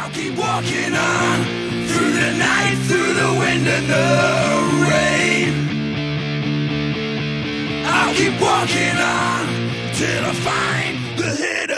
I'll keep walking on through the night, through the wind and the rain. I'll keep walking on till I find the hidden